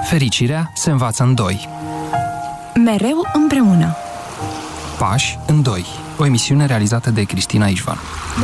Fericirea se învață în doi. Mereu împreună. Pași în doi. O emisiune realizată de Cristina Ișvan.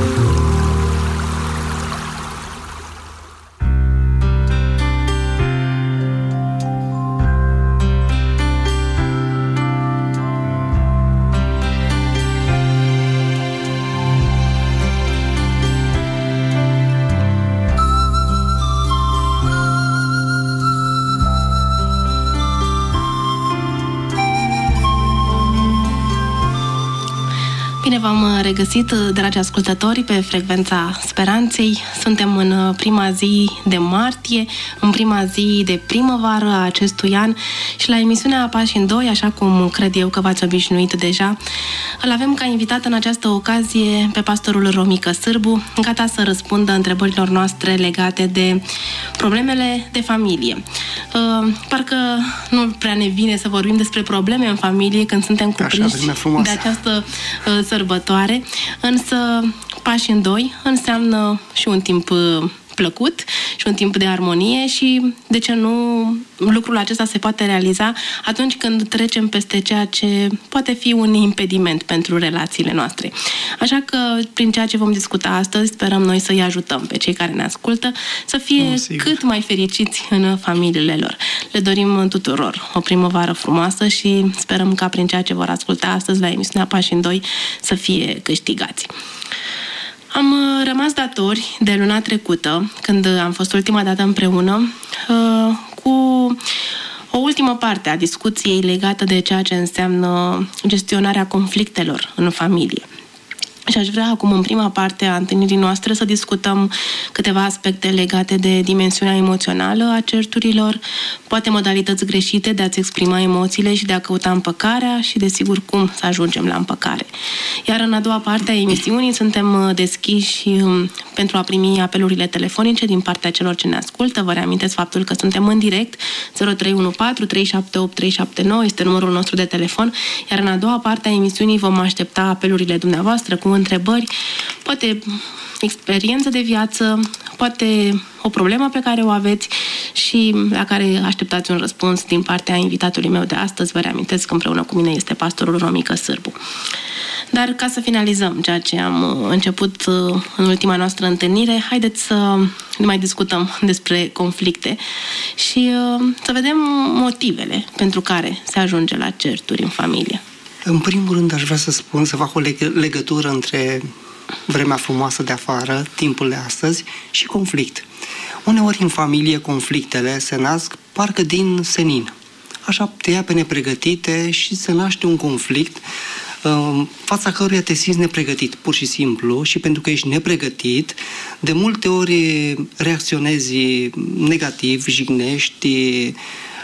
Bine v-am regăsit, dragi ascultători, pe frecvența Speranței. Suntem în prima zi de martie, în prima zi de primăvară a acestui an și la emisiunea Pași în doi, așa cum cred eu că v-ați obișnuit deja, îl avem ca invitat în această ocazie pe pastorul Romică Sârbu, gata să răspundă întrebărilor noastre legate de problemele de familie. Parcă nu prea ne vine să vorbim despre probleme în familie când suntem cuprinși de această sărbătoare, însă Pași în doi înseamnă și un timp plăcut și un timp de armonie și, de ce nu, lucrul acesta se poate realiza atunci când trecem peste ceea ce poate fi un impediment pentru relațiile noastre. Așa că, prin ceea ce vom discuta astăzi, sperăm noi să-i ajutăm pe cei care ne ascultă să fie cât mai fericiți în familiile lor. Le dorim tuturor o primăvară frumoasă și sperăm ca prin ceea ce vor asculta astăzi la emisiunea Pași în doi să fie câștigați. Am rămas datori de luna trecută, când am fost ultima dată împreună, cu o ultimă parte a discuției legată de ceea ce înseamnă gestionarea conflictelor în familie. Și aș vrea acum, în prima parte a întâlnirii noastre, să discutăm câteva aspecte legate de dimensiunea emoțională a certurilor, poate modalități greșite de a-ți exprima emoțiile și de a căuta împăcarea și, desigur, cum să ajungem la împăcare. Iar în a doua parte a emisiunii suntem deschiși pentru a primi apelurile telefonice din partea celor ce ne ascultă. Vă reamintesc faptul că suntem în direct, 0314 378 379 este numărul nostru de telefon, iar în a doua parte a emisiunii vom aștepta apelurile dumneavoastră cu întrebări, poate experiență de viață, poate o problemă pe care o aveți și la care așteptați un răspuns din partea invitatului meu de astăzi. Vă reamintesc că împreună cu mine este pastorul Romică Sârbu. Dar ca să finalizăm ceea ce am început în ultima noastră întâlnire, haideți să mai discutăm despre conflicte și să vedem motivele pentru care se ajunge la certuri în familie. În primul rând aș vrea să spun, să fac o legătură între vremea frumoasă de afară, timpul de astăzi și conflict. Uneori în familie conflictele se nasc parcă din senin. Așa te ia pe nepregătite și se naște un conflict fața căruia te simți nepregătit, pur și simplu, și pentru că ești nepregătit, de multe ori reacționezi negativ, jignești,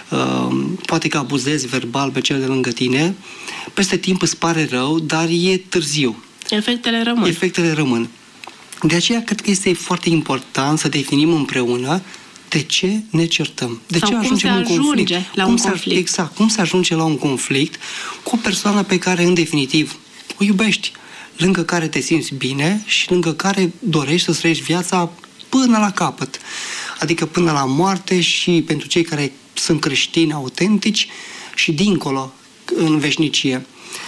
poate că abuzezi verbal pe cel de lângă tine, peste timp îți pare rău, dar e târziu. Efectele rămân. De aceea cred că este foarte important să definim împreună de ce ne certăm. De ce ajungem la un conflict. Exact, cum se ajunge la un conflict cu o persoană pe care, în definitiv, o iubești, lângă care te simți bine și lângă care dorești să trăiești viața până la capăt. Adică până la moarte și pentru cei care sunt creștini autentici și dincolo, în veșnicie.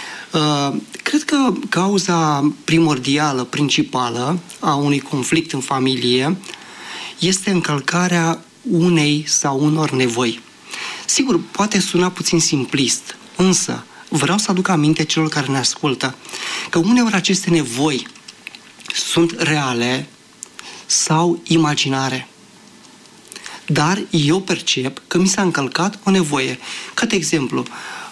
Cred că cauza primordială, principală a unui conflict în familie este încălcarea unei sau unor nevoi. Sigur, poate suna puțin simplist, însă vreau să aduc aminte celor care ne ascultă că uneori aceste nevoi sunt reale sau imaginare. Dar eu percep că mi s-a încălcat o nevoie. Ca de exemplu,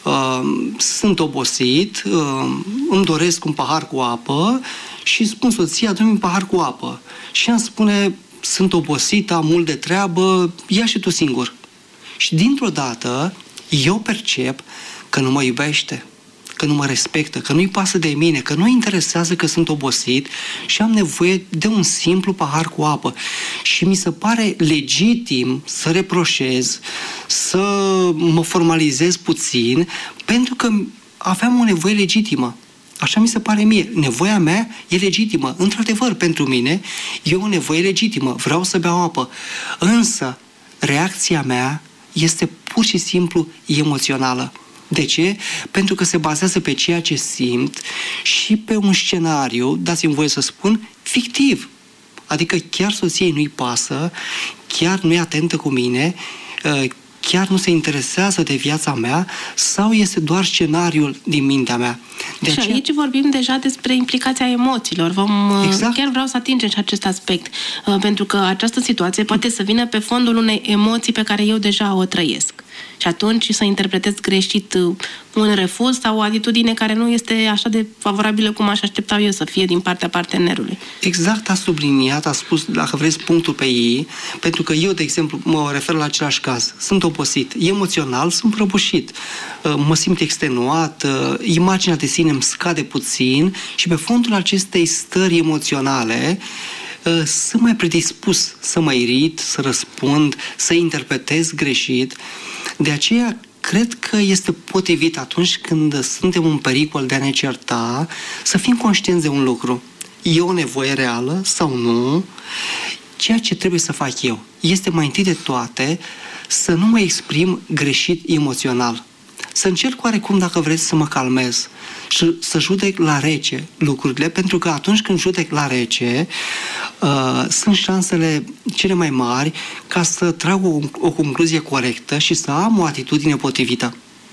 sunt obosit, îmi doresc un pahar cu apă și spun soția, adu-mi un pahar cu apă. Și ea îmi spune, sunt obosit, am mult de treabă, ia și tu singur. Și dintr-o dată eu percep că nu mă iubește, că nu mă respectă, că nu-i pasă de mine, că nu-i interesează că sunt obosit și am nevoie de un simplu pahar cu apă. Și mi se pare legitim să reproșez, să mă formalizez puțin, pentru că aveam o nevoie legitimă. Așa mi se pare mie. Nevoia mea e legitimă. Într-adevăr, pentru mine e o nevoie legitimă. Vreau să beau apă. Însă, reacția mea este pur și simplu emoțională. De ce? Pentru că se bazează pe ceea ce simt și pe un scenariu, dați-mi voie să spun, fictiv. Adică chiar soției nu-i pasă, chiar nu e atentă cu mine, chiar nu se interesează de viața mea sau este doar scenariul din mintea mea. Și aici vorbim deja despre implicația emoțiilor. Exact. Chiar vreau să atingem și acest aspect, pentru că această situație poate să vină pe fondul unei emoții pe care eu deja o trăiesc. Și atunci să interpretez greșit un refuz sau o atitudine care nu este așa de favorabilă cum aș aștepta eu să fie din partea partenerului. Exact, a subliniat, a spus, dacă vreți, punctul pe ei, pentru că eu, de exemplu, mă refer la același caz. Sunt obosit, emoțional, sunt prăbușit, mă simt extenuat, imaginea de sine îmi scade puțin și pe fondul acestei stări emoționale sunt mai predispus să mă irit, să răspund, să interpretez greșit. De aceea, cred că este potrivit atunci când suntem în pericol de a ne certa, să fim conștienți de un lucru. E o nevoie reală sau nu? Ceea ce trebuie să fac eu este mai întâi de toate să nu mă exprim greșit emoțional. Să încerc oarecum, dacă vreți, să mă calmez și să judec la rece lucrurile, pentru că atunci când judec la rece, sunt șansele cele mai mari ca să trag o concluzie corectă și să am o atitudine potrivită.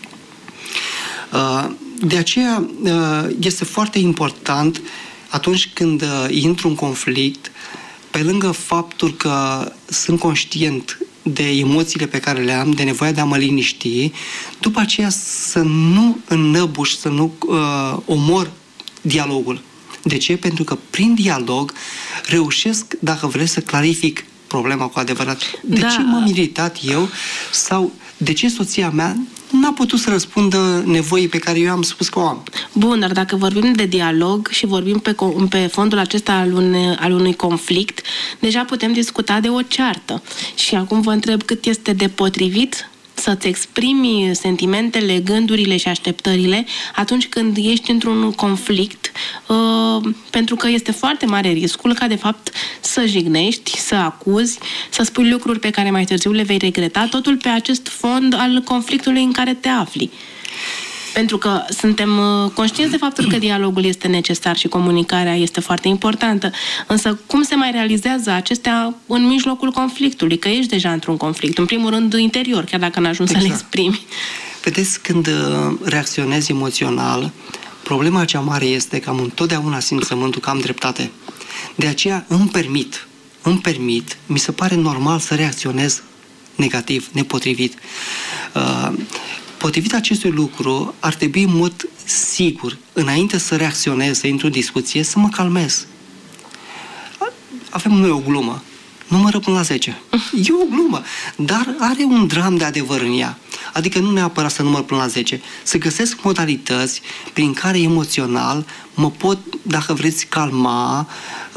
De aceea este foarte important atunci când intru în conflict, pe lângă faptul că sunt conștient de emoțiile pe care le am, de nevoia de a mă liniști, după aceea să nu înnăbuș, să nu omor dialogul. De ce? Pentru că prin dialog reușesc, dacă vreți, să clarific problema cu adevărat. De ce m-am iritat eu sau de ce soția mea n-a putut să răspundă nevoii pe care eu am spus că o am. Bun, dar dacă vorbim de dialog și vorbim pe fondul acesta al unui conflict, deja putem discuta de o ceartă. Și acum vă întreb cât este de potrivit să-ți exprimi sentimentele, gândurile și așteptările atunci când ești într-un conflict, pentru că este foarte mare riscul ca, de fapt, să jignești, să acuzi, să spui lucruri pe care mai târziu le vei regreta, totul pe acest fond al conflictului în care te afli. Pentru că suntem conștienți de faptul că dialogul este necesar și comunicarea este foarte importantă. Însă cum se mai realizează acestea în mijlocul conflictului? Că ești deja într-un conflict, în primul rând interior, chiar dacă n-ai ajuns să le exprimi. Vedeți, când reacționezi emoțional, problema cea mare este că am întotdeauna simțământul că am dreptate. De aceea îmi permit, mi se pare normal să reacționez negativ, nepotrivit. Potrivit acestui lucru, ar trebui în mod sigur, înainte să reacționez, să intru în discuție, să mă calmez. Avem noi o glumă. Numără până la 10. E o glumă, dar are un dram de adevăr în ea. Adică nu neapărat să număr până la 10. Să găsesc modalități prin care emoțional mă pot, dacă vreți, calma,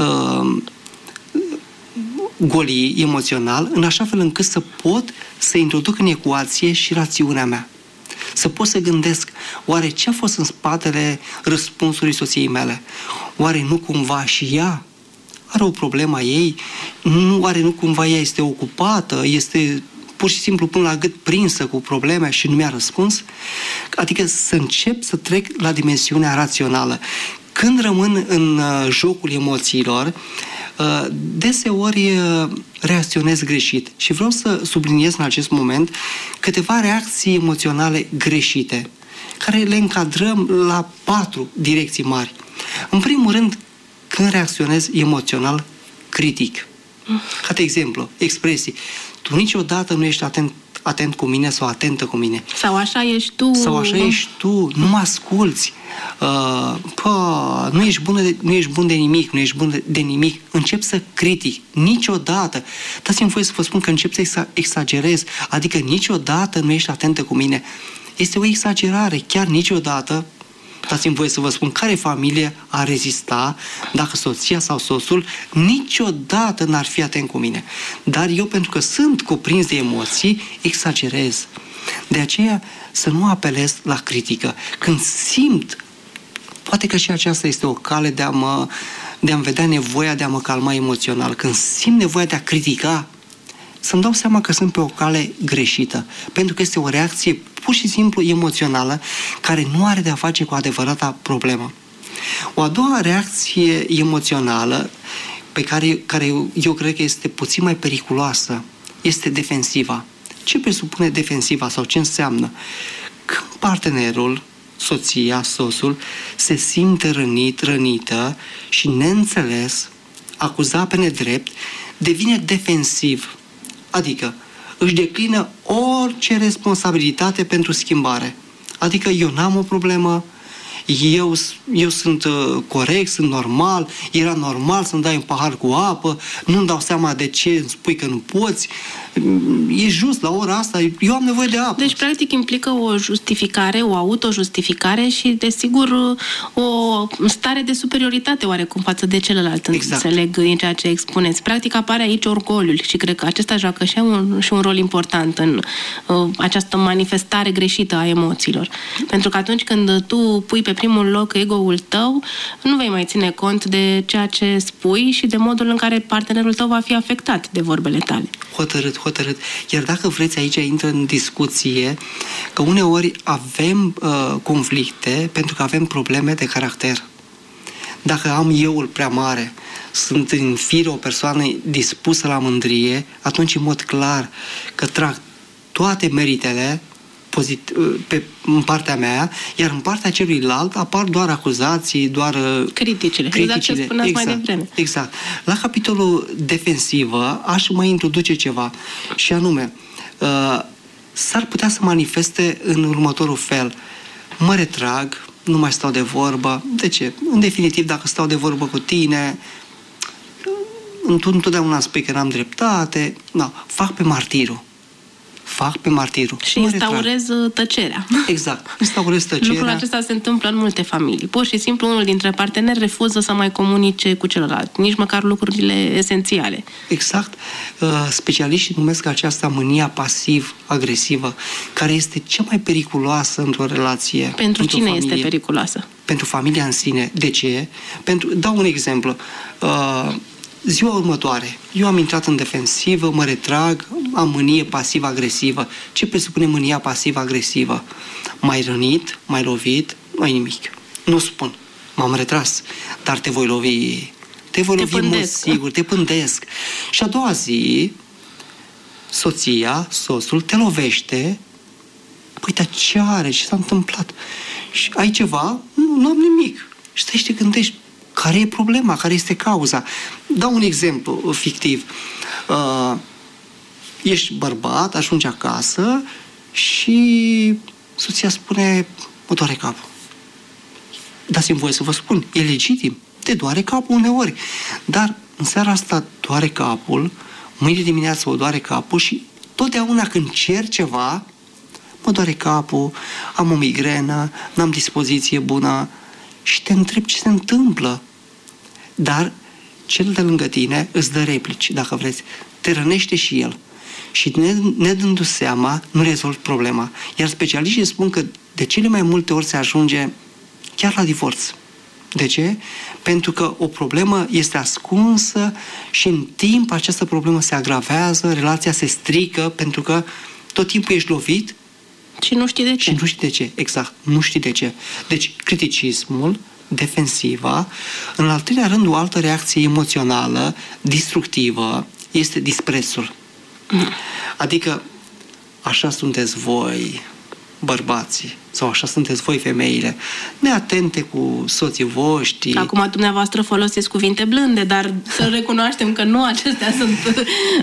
goli emoțional, în așa fel încât să pot să introduc în ecuație și rațiunea mea. Să pot să gândesc, oare ce a fost în spatele răspunsului soției mele? Oare nu cumva și ea are o problemă a ei? Oare nu cumva ea este ocupată? Este pur și simplu până la gât prinsă cu probleme și nu mi-a răspuns? Adică să încep să trec la dimensiunea rațională. Când rămân în jocul emoțiilor, deseori reacționez greșit. Și vreau să subliniez în acest moment câteva reacții emoționale greșite, care le încadrăm la 4 direcții mari. În primul rând, când reacționez emoțional critic. Ca de exemplu, expresii. Tu niciodată nu ești atent cu mine sau atentă cu mine. Sau așa ești tu. Sau așa ești tu, nu mă asculți. Nu ești bun de nimic, nu ești bun de nimic. Încep să critic. Niciodată. Dați-mi voie să vă spun că încep să exagerez. Adică niciodată nu ești atentă cu mine. Este o exagerare. Chiar niciodată. Dați-mi voie să vă spun care familie ar rezista dacă soția sau soțul niciodată n-ar fi atent cu mine. Dar eu, pentru că sunt cuprins de emoții, exagerez. De aceea să nu apelez la critică. Când simt, poate că și aceasta este o cale de a-mi vedea nevoia de a mă calma emoțional. Când simt nevoia de a critica, să-mi dau seama că sunt pe o cale greșită, pentru că este o reacție pur și simplu emoțională care nu are de a face cu adevărata problemă. O a doua reacție emoțională pe care eu cred că este puțin mai periculoasă este defensiva. Ce presupune defensiva sau ce înseamnă? Când partenerul, soția, soțul, se simte rănit, rănită și neînțeles, acuzat pe nedrept, devine defensiv. Adică își declină orice responsabilitate pentru schimbare. Adică eu n-am o problemă, eu sunt corect, sunt normal, era normal să-mi dai un pahar cu apă, nu-mi dau seama de ce îmi spui că nu poți, e just la ora asta, eu am nevoie de apă. Deci, practic, implică o justificare, o autojustificare și, desigur, o stare de superioritate oarecum față de celălalt. Exact. Înțeleg în ceea ce expuneți. Practic, apare aici orgoliul și cred că acesta joacă și un rol important în această manifestare greșită a emoțiilor. Pentru că atunci când tu pui pe primul loc ego-ul tău, nu vei mai ține cont de ceea ce spui și de modul în care partenerul tău va fi afectat de vorbele tale. Hotărât. Iar dacă vreți, aici intră în discuție că uneori avem conflicte pentru că avem probleme de caracter. Dacă am euul prea mare, sunt în fire o persoană dispusă la mândrie, atunci în mod clar că trag toate meritele în partea mea, iar în partea celuilalt apar doar acuzații, doar criticile. Exact ce spuneați mai devreme. Exact. La capitolul defensivă aș mai introduce ceva și anume s-ar putea să manifeste în următorul fel. Mă retrag, nu mai stau de vorbă. De ce? În definitiv, dacă stau de vorbă cu tine, întotdeauna spui că n-am dreptate. Fac pe martirul. Și instaurez tăcerea. Exact, instaurez tăcerea. Lucrul acesta se întâmplă în multe familii. Pur și simplu, unul dintre parteneri refuză să mai comunice cu celălalt, nici măcar lucrurile esențiale. Exact. Specialiștii numesc aceasta mânia pasiv-agresivă, care este cea mai periculoasă într-o relație. Pentru cine este periculoasă? Pentru familia în sine. De ce? Dau un exemplu. Ziua următoare, eu am intrat în defensivă, mă retrag, am mânie pasivă-agresivă. Ce presupune mânia pasivă-agresivă? M-ai rănit, m-ai lovit, nu-i nimic. Nu spun, m-am retras, dar te voi lovi. Te voi lovi în mod sigur, te pândesc. Și a doua zi, soția, soțul, te lovește. Păi, dar ce are? Ce s-a întâmplat? Și ai ceva? Nu am nimic. Și stai și te gândești, care e problema? Care este cauza? Dau un exemplu fictiv. Ești bărbat, ajungi acasă și soția spune, mă doare capul. Dați-mi voie să vă spun, e legitim. Te doare capul uneori. Dar în seara asta doare capul, mâine dimineață o doare capul și totdeauna când cer ceva, mă doare capul, am o migrenă, n-am dispoziție bună și te întreb ce se întâmplă. Dar cel de lângă tine îți dă replici, dacă vreți. Te rănește și el. Și nedându-ți seama, nu rezolvi problema. Iar specialiștii spun că de cele mai multe ori se ajunge chiar la divorț. De ce? Pentru că o problemă este ascunsă și în timp această problemă se agravează, relația se strică, pentru că tot timpul ești lovit și nu știi de ce. Și nu știi de ce, exact. Nu știi de ce. Deci, criticismul, defensiva. În al treilea rând, o altă reacție emoțională, destructivă, este disprețul. Adică, așa sunteți voi, bărbații, sau așa sunteți voi, femeile, neatente cu soții voștri. Acum, dumneavoastră folosiți cuvinte blânde, dar să recunoaștem că nu acestea sunt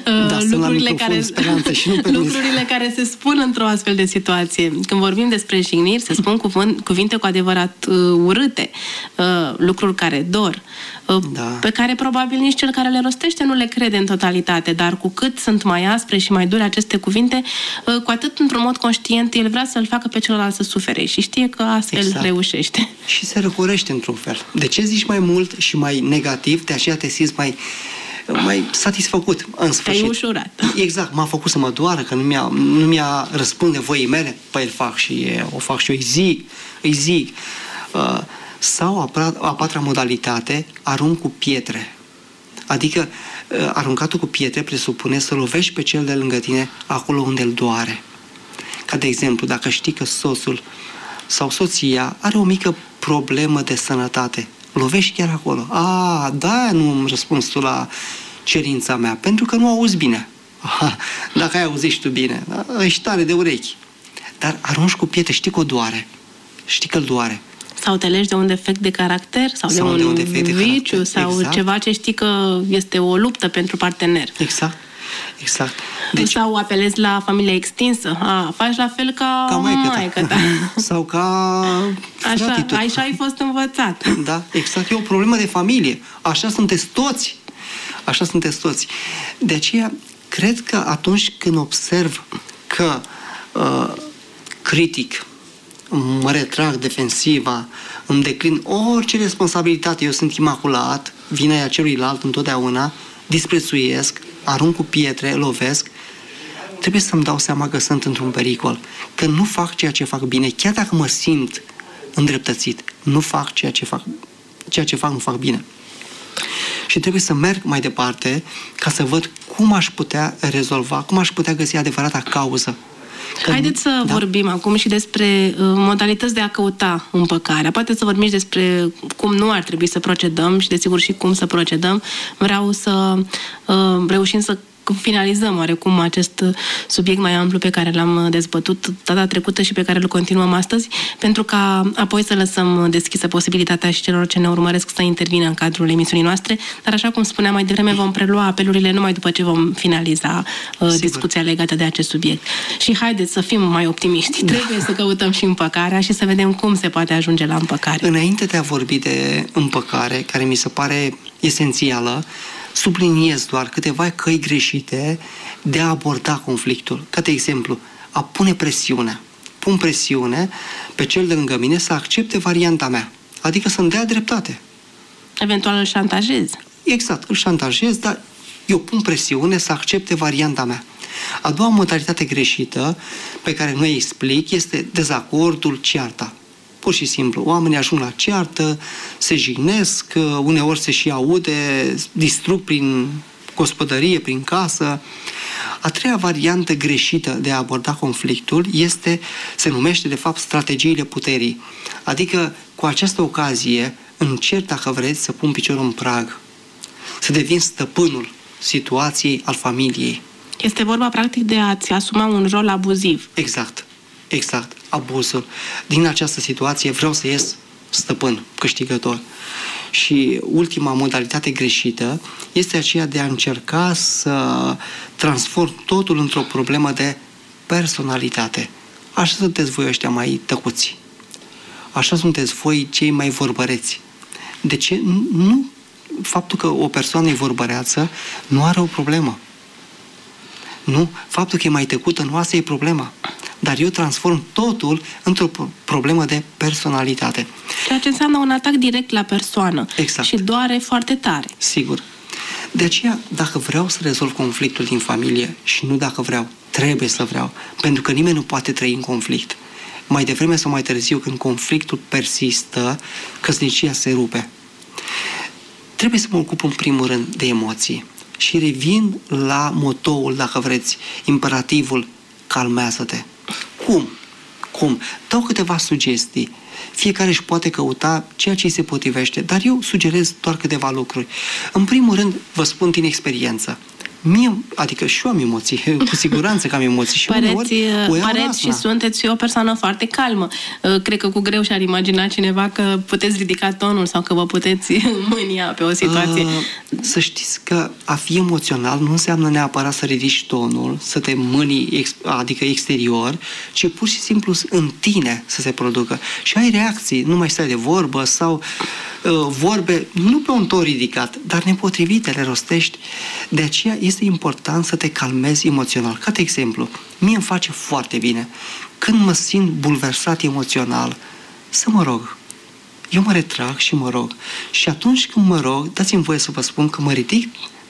lucrurile care se spun într-o astfel de situație. Când vorbim despre jigniri, se spun cuvinte cu adevărat urâte, lucruri care dor, pe care probabil nici cel care le rostește nu le crede în totalitate, dar cu cât sunt mai aspre și mai dure aceste cuvinte, cu atât într-un mod conștient el vrea să-l facă pe celălalt să sufere și știe că astfel reușește. Și se răcorește într-un fel. De ce zici mai mult și mai negativ, de aceea te simți mai satisfăcut în sfârșit. Te-ai ușurat. Exact, m-a făcut să mă doară, că nu mi-a răspuns nevoii mele. Păi îl fac și eu, o fac și eu, îi zic. Sau a patra modalitate, arunc cu pietre. Adică aruncatul cu pietre presupune să lovești pe cel de lângă tine acolo unde îl doare. Ca de exemplu, dacă știi că soțul sau soția are o mică problemă de sănătate, lovești chiar acolo. Da, nu îmi răspunzi tu la cerința mea, pentru că nu auzi bine. Dacă ai auzit și tu bine, ești tare de urechi. Dar arunci cu pietre, știi că o doare. Știi că îl doare. Sau te legi de un defect de caracter, sau de un viciu, sau ceva ce știi că este o luptă pentru partener. Exact. Deci, sau apelezi la familia extinsă. Faci la fel ca maică ta. Sau ca așa ai fost învățat. Da, exact. E o problemă de familie. Așa sunteți toți. De aceea, cred că atunci când observ că critic, mă retrag defensiva, îmi declin orice responsabilitate, eu sunt imaculat, vina e a celuilalt întotdeauna, disprețuiesc, arunc cu pietre, lovesc, trebuie să-mi dau seama că sunt într-un pericol, că nu fac ceea ce fac bine, chiar dacă mă simt îndreptățit, nu fac ceea ce fac, nu fac bine. Și trebuie să merg mai departe ca să văd cum aș putea rezolva, cum aș putea găsi adevărata cauză. Haideți să vorbim acum și despre modalități de a căuta împăcarea. Poate să vorbim și despre cum nu ar trebui să procedăm și, desigur, și cum să procedăm. Vreau să reușim să finalizăm oarecum acest subiect mai amplu pe care l-am dezbătut data trecută și pe care îl continuăm astăzi, pentru ca apoi să lăsăm deschisă posibilitatea și celor ce ne urmăresc să intervină în cadrul emisiunii noastre, dar așa cum spuneam mai devreme, vom prelua apelurile numai după ce vom finaliza discuția legată de acest subiect. Și haideți să fim mai optimiști. Trebuie să căutăm și împăcarea și să vedem cum se poate ajunge la împăcare. Înainte de a vorbi de împăcare, care mi se pare esențială, subliniez doar câteva căi greșite de a aborda conflictul. Ca de exemplu, a pune presiune. Pun presiune pe cel de lângă mine să accepte varianta mea. Adică să-mi dea dreptate. Eventual îl șantajez. Exact, îl șantajez, dar eu pun presiune să accepte varianta mea. A doua modalitate greșită pe care nu îi explic este dezacordul, cearta. Pur și simplu, oamenii ajung la ceartă, se jignesc, uneori se și aude, distrug prin gospodărie, prin casă. A treia variantă greșită de a aborda conflictul se numește, de fapt, strategiile puterii. Adică, cu această ocazie, încerc, dacă vreți, să pun piciorul în prag, să devin stăpânul situației, al familiei. Este vorba, practic, de a-ți asuma un rol abuziv. Exact, abuzul. Din această situație vreau să ies stăpân, câștigător. Și ultima modalitate greșită este aceea de a încerca să transform totul într-o problemă de personalitate. Așa sunteți voi ăștia mai tăcuți. Așa sunteți voi cei mai vorbăreți. De ce? Nu. Faptul că o persoană e vorbăreață nu are o problemă. Nu. Faptul că e mai tăcută nu asta e problema. Dar eu transform totul într-o problemă de personalitate. Ceea ce înseamnă un atac direct la persoană. Exact. Și doare foarte tare. Sigur. De aceea, dacă vreau să rezolv conflictul din familie, și nu dacă vreau, trebuie să vreau, pentru că nimeni nu poate trăi în conflict. Mai devreme sau mai târziu, când conflictul persistă, căsnicia se rupe. Trebuie să mă ocup în primul rând de emoții. Și revin la motoul, dacă vreți, imperativul, calmează-te. Cum? Dau câteva sugestii. Fiecare își poate căuta ceea ce îi se potrivește, dar eu sugerez doar câteva lucruri. În primul rând, vă spun din experiență. Adică și eu am emoții, cu siguranță că am emoții. Și păreți și sunteți o persoană foarte calmă. Cred că cu greu și-ar imagina cineva că puteți ridica tonul sau că vă puteți mânia pe o situație. Să știți că a fi emoțional nu înseamnă neapărat să ridici tonul, să te mânii, adică exterior, ci pur și simplu în tine să se producă. Și ai reacții, nu mai stai de vorbă sau vorbe, nu pe un ton ridicat, dar nepotrivite, le rostești. De aceea este important să te calmezi emoțional. Ca de exemplu, mie îmi face foarte bine când mă simt bulversat emoțional să mă rog. Eu mă retrag și mă rog. Și atunci când mă rog, dați-mi voie să vă spun că mă ridic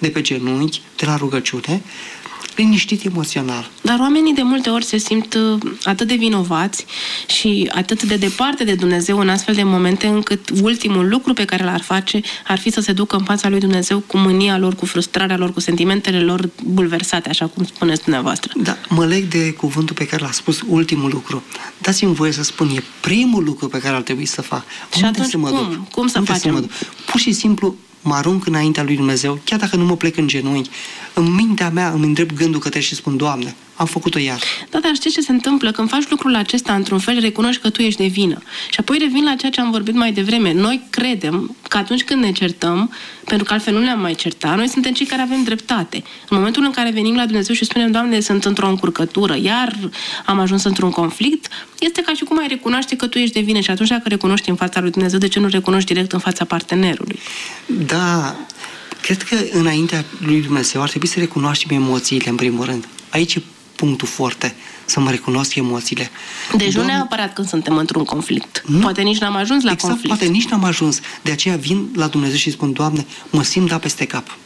de pe genunchi, de la rugăciune, liniștit emoțional. Dar oamenii de multe ori se simt atât de vinovați și atât de departe de Dumnezeu în astfel de momente, încât ultimul lucru pe care l-ar face ar fi să se ducă în fața lui Dumnezeu cu mânia lor, cu frustrarea lor, cu sentimentele lor bulversate, așa cum spuneți dumneavoastră. Da, mă leg de cuvântul pe care l-a spus, ultimul lucru. Dați-mi voie să spun, e primul lucru pe care ar trebui să fac. Și atunci cum să facem? Pur și simplu mă arunc înaintea lui Dumnezeu, chiar dacă nu mă plec în genunchi, în mintea mea îmi îndrept gândul către și spun, Doamne, am făcut-o iar. Da, dar știi ce se întâmplă? Când faci lucrul acesta, într-un fel, recunoști că tu ești de vină. Și apoi revin la ceea ce am vorbit mai devreme. Noi credem că atunci când ne certăm, pentru că altfel nu ne-am mai certat, noi suntem cei care avem dreptate. În momentul în care venim la Dumnezeu și spunem, Doamne, sunt într-o încurcătură, iar am ajuns într-un conflict, este ca și cum ai recunoaște că tu ești de vină. Și atunci, dacă recunoști în fața lui Dumnezeu, de ce nu recunoști direct în fața partenerului? Da, cred că înaintea lui Dumnezeu ar trebui să recunoaștem emoțiile, în primul rând. Aici e punctul foarte, să mă recunosc emoțiile. Deci nu neapărat când suntem într-un conflict. Nu. Poate nici n-am ajuns la conflict. Poate nici n-am ajuns. De aceea vin la Dumnezeu și spun, Doamne, mă simt dat peste cap.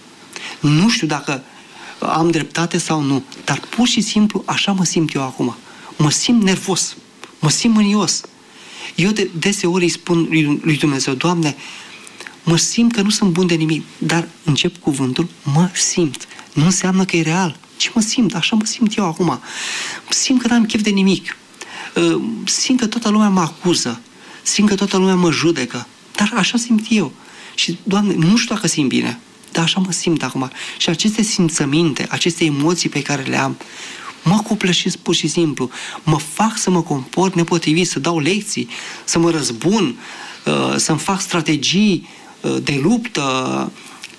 Nu știu dacă am dreptate sau nu, dar pur și simplu așa mă simt eu acum. Mă simt nervos, mă simt mânios. Eu deseori îi spun lui Dumnezeu, Doamne, mă simt că nu sunt bun de nimic, dar încep cuvântul, mă simt. Nu înseamnă că e real, ci mă simt, așa mă simt eu acum. Simt că n-am chef de nimic. Simt că toată lumea mă acuză. Simt că toată lumea mă judecă. Dar așa simt eu. Și, Doamne, nu știu dacă simt bine, dar așa mă simt acum. Și aceste simțăminte, aceste emoții pe care le am, mă copleșesc pur și simplu. Mă fac să mă comport nepotrivit, să dau lecții, să mă răzbun, să-mi fac strategii de luptă.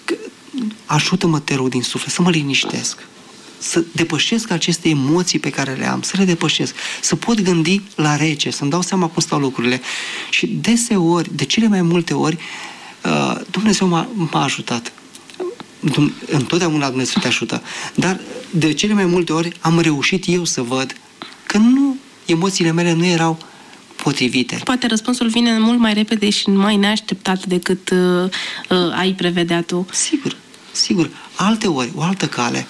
Ajută-mă, te rog din suflet, să mă liniștesc, să depășesc aceste emoții pe care le am, să le depășesc, să pot gândi la rece, să-mi dau seama cum stau lucrurile. Și deseori, de cele mai multe ori, Dumnezeu m-a ajutat. Întotdeauna Dumnezeu te ajută. Dar de cele mai multe ori am reușit eu să văd că emoțiile mele nu erau potrivite. Poate răspunsul vine mult mai repede și mai neașteptat decât ai prevedea tu. Sigur. Alteori, o altă cale.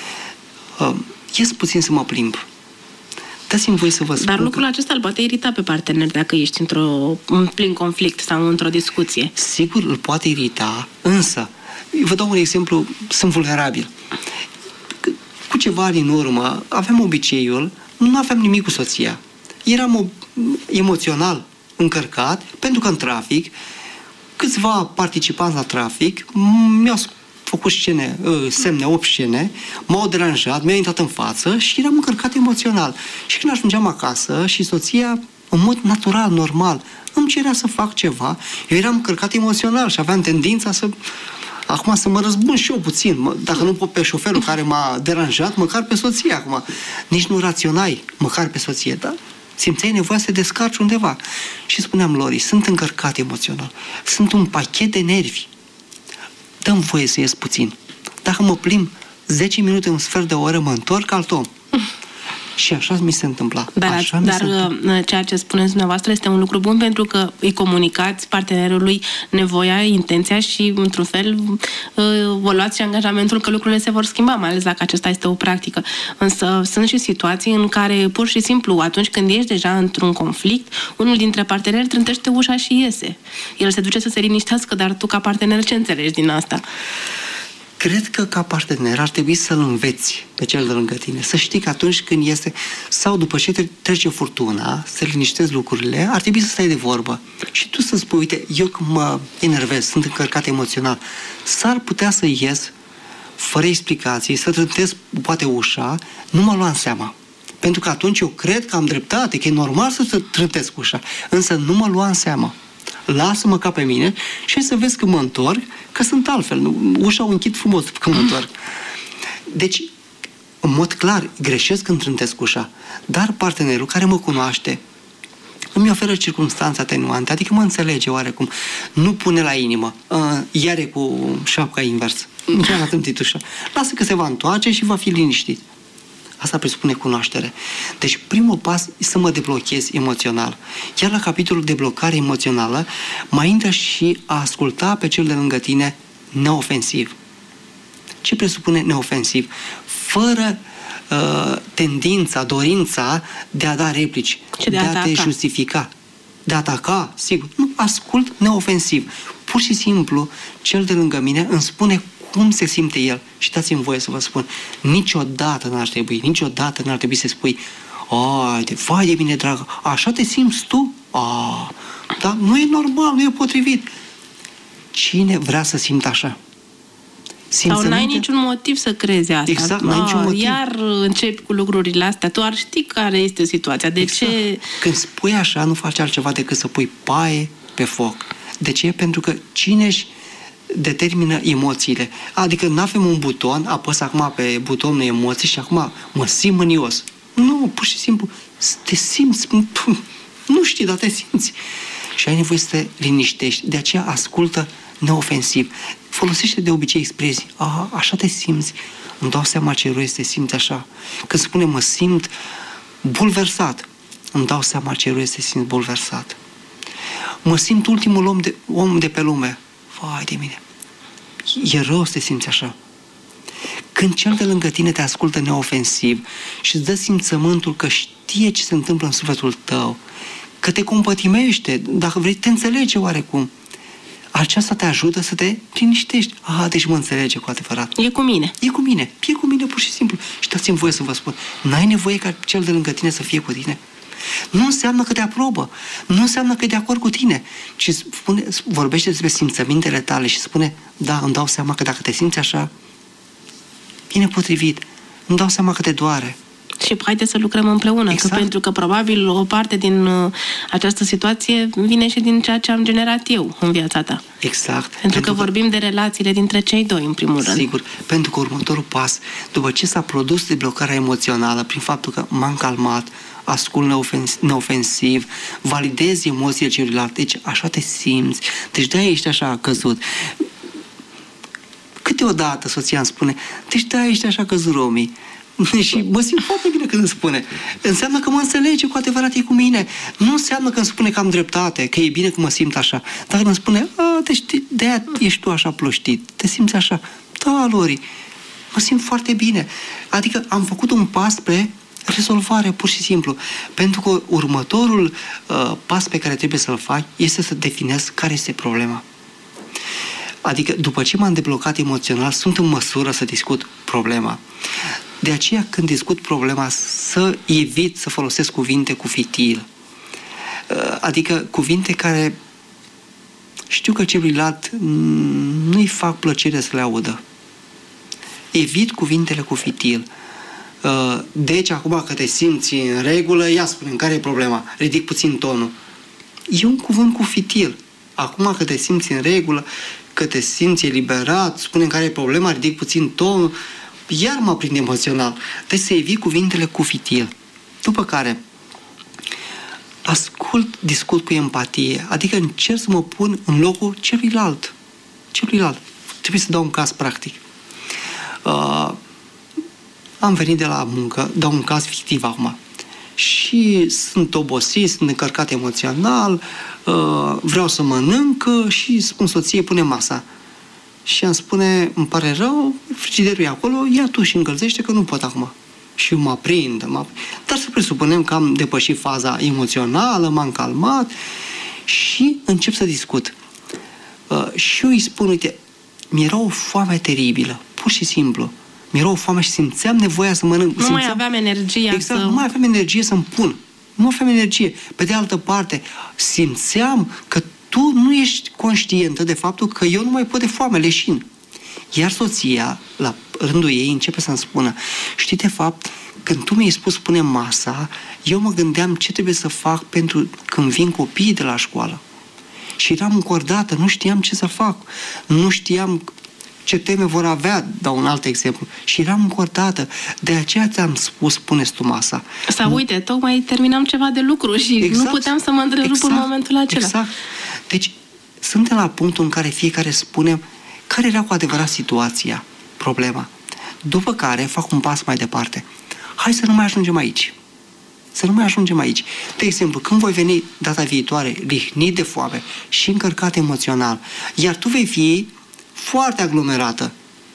Ies puțin să mă plimb. Dați-mi voie să vă spun. Dar lucrul acesta îl poate irita pe partener dacă ești în plin conflict sau într-o discuție. Sigur, îl poate irita, însă, vă dau un exemplu, sunt vulnerabil. Cu ceva ani în urmă, aveam obiceiul, nu aveam nimic cu soția. Eram emoțional încărcat, pentru că în trafic, câțiva participanți la trafic mi-au făcut semne obscene, m-au deranjat, mi-au intrat în față și eram încărcat emoțional. Și când ajungeam acasă și soția, în mod natural, normal, îmi cerea să fac ceva, eu eram încărcat emoțional și aveam tendința acum să mă răzbun și eu puțin. Dacă nu pot pe șoferul care m-a deranjat, măcar pe soție acum. Nici nu raționai, măcar pe soție, da? Simțeai nevoia să te descarci undeva. Și spuneam Lori, sunt încărcat emoțional. Sunt un pachet de nervi. Dă-mi voie să ies puțin. Dacă mă plimb 10 minute, un sfert de oră, mă întorc alt om. Și așa mi se întâmpla. Dar ceea ce spuneți dumneavoastră este un lucru bun, pentru că îi comunicați partenerului nevoia, intenția și, într-un fel, vă luați și angajamentul că lucrurile se vor schimba, mai ales dacă acesta este o practică. Însă sunt și situații în care, pur și simplu, atunci când ești deja într-un conflict, unul dintre parteneri trântește ușa și iese. El se duce să se liniștească, dar tu, ca partener, ce înțelegi din asta? Cred că, ca partener, ar trebui să-l înveți pe cel de lângă tine. Să știi că atunci când iese, sau după ce trece furtuna, să liniștezi lucrurile, ar trebui să stai de vorbă. Și tu să spui, uite, eu când mă enervez, sunt încărcat emoțional, s-ar putea să ies fără explicații, să trântesc poate ușa, nu mă lua în seama. Pentru că atunci eu cred că am dreptate, că e normal să trântesc ușa, însă nu mă lua în seama. Lasă-mă ca pe mine și să vezi că mă întorc, că sunt altfel. Ușa o închid frumos când mă întorc. Deci, în mod clar, greșesc când trântesc ușa. Dar partenerul care mă cunoaște îmi oferă circumstanțe atenuante, adică mă înțelege oarecum. Nu pune la inimă. Iar e cu șapca invers. Chiar a trântit ușa. Lasă că se va întoarce și va fi liniștit. Asta presupune cunoaștere. Deci primul pas e să mă deblochez emoțional. Iar la capitolul de blocare emoțională mai intră și a asculta pe cel de lângă tine neofensiv. Ce presupune neofensiv? Fără tendința, dorința de a da replici, de a te justifica, de a ataca, sigur. Nu, ascult neofensiv. Pur și simplu, cel de lângă mine îmi spune cum se simte el. Și dați-mi voie să vă spun, niciodată n-ar trebui să spui vai de mine, dragă, așa te simți tu? Da? Nu e normal, nu e potrivit. Cine vrea să simtă așa? Sau n-ai niciun motiv să crezi asta. Exact, n-ai niciun motiv. Iar începi cu lucrurile astea. Tu ar ști care este situația. De ce? Când spui așa, nu faci altceva decât să pui paie pe foc. De ce? Pentru că cine își determină emoțiile. Adică nu avem un buton, apăs acum pe butonul emoții și acum mă simt mânios. Nu, pur și simplu te simți, nu știi, dar te simți. Și ai nevoie să te liniștești. De aceea ascultă neofensiv. Folosește de obicei expresii. Așa te simți. Îmi dau seama ce rău este, te simți așa. Când spune mă simt bulversat, îmi dau seama ce rău este, te simți bulversat. Mă simt ultimul om de pe lume. Vai de mine. E rău să te simți așa. Când cel de lângă tine te ascultă neofensiv și îți dă simțământul că știe ce se întâmplă în sufletul tău, că te compătimește, dacă vrei, te înțelege oarecum, aceasta te ajută să te liniștești. Deci mă înțelege cu adevărat. E cu mine. E cu mine pur și simplu. Și dați-mi voie să vă spun, n-ai nevoie ca cel de lângă tine să fie cu tine. Nu înseamnă că te aprobă, nu înseamnă că e de acord cu tine, ci vorbește despre simțămintele tale și spune, da, îmi dau seama că dacă te simți așa, e nepotrivit, îmi dau seama că te doare. Și haide să lucrăm împreună, exact. Pentru că probabil o parte din această situație vine și din ceea ce am generat eu în viața ta. Exact. Pentru că vorbim de relațiile dintre cei doi, în primul rând. Sigur, pentru că următorul pas, după ce s-a produs deblocarea emoțională, prin faptul că m-am calmat, ascult neofensiv, validezi emoțiile celuilalt, deci așa te simți, deci de-aia ești așa căzut. Câteodată soția îmi spune, deci de-aia ești așa căzut, Romi. Și mă simt foarte bine când îmi spune. Înseamnă că mă înțelege cu adevărat, e cu mine. Nu înseamnă că îmi spune că am dreptate, că e bine că mă simt așa. Dar îmi spune, deci de-aia ești tu așa ploștit, te simți așa. Da, Lori, mă simt foarte bine. Adică am făcut un pas spre rezolvare, pur și simplu. Pentru că următorul pas pe care trebuie să-l faci este să definezi care este problema. Adică, după ce m-am deblocat emoțional, sunt în măsură să discut problema. De aceea, când discut problema, să evit să folosesc cuvinte cu fitil. Adică cuvinte care știu că celuilalt nu-i fac plăcere să le audă. Evit cuvintele cu fitil. Deci, acum că te simți în regulă, ia spune, care e problema? Ridic puțin tonul. E un cuvânt cu fitil. Acum că te simți în regulă, că te simți eliberat, spune care e problema, ridic puțin tonul, iar mă prind emoțional. Deci să evit cuvintele cu fitil. După care ascult, discut cu empatie, adică încerc să mă pun în locul celuilalt. Trebuie să dau un caz practic. Am venit de la muncă, dau un caz fictiv acum, și sunt obosit, sunt încărcat emoțional, vreau să mănânc și spun soției, pune masa. Și îmi spune, îmi pare rău, frigiderul e acolo, ia tu și încălzește că nu pot acum. Și mă aprind. Dar să presupunem că am depășit faza emoțională, m-am calmat și încep să discut. Și eu îi spun, uite, mi-era o foame teribilă, pur și simplu. Mi-era o foame și simțeam nevoia să mănânc. Nu mai aveam energia exact, nu mai aveam energie să-mi pun. Nu aveam energie. Pe de altă parte, simțeam că tu nu ești conștientă de faptul că eu nu mai pot de foame, leșin. Iar soția, la rândul ei, începe să-mi spună, știi, de fapt, când tu mi-ai spus pune masa, eu mă gândeam ce trebuie să fac pentru când vin copiii de la școală. Și eram încordată, nu știam ce să fac. Nu știam ce teme vor avea, dau un alt exemplu. Și eram încordată. De aceea ți-am spus, puneți tu masa. Sau uite, tocmai terminam ceva de lucru și exact, nu puteam să mă întrerup în momentul acela. Exact. Deci, suntem la punctul în care fiecare spune care era cu adevărat situația, problema. După care fac un pas mai departe. Hai să nu mai ajungem aici. Să nu mai ajungem aici. De exemplu, când voi veni data viitoare lihnit de foame și încărcat emoțional, iar tu vei fi foarte aglomerată,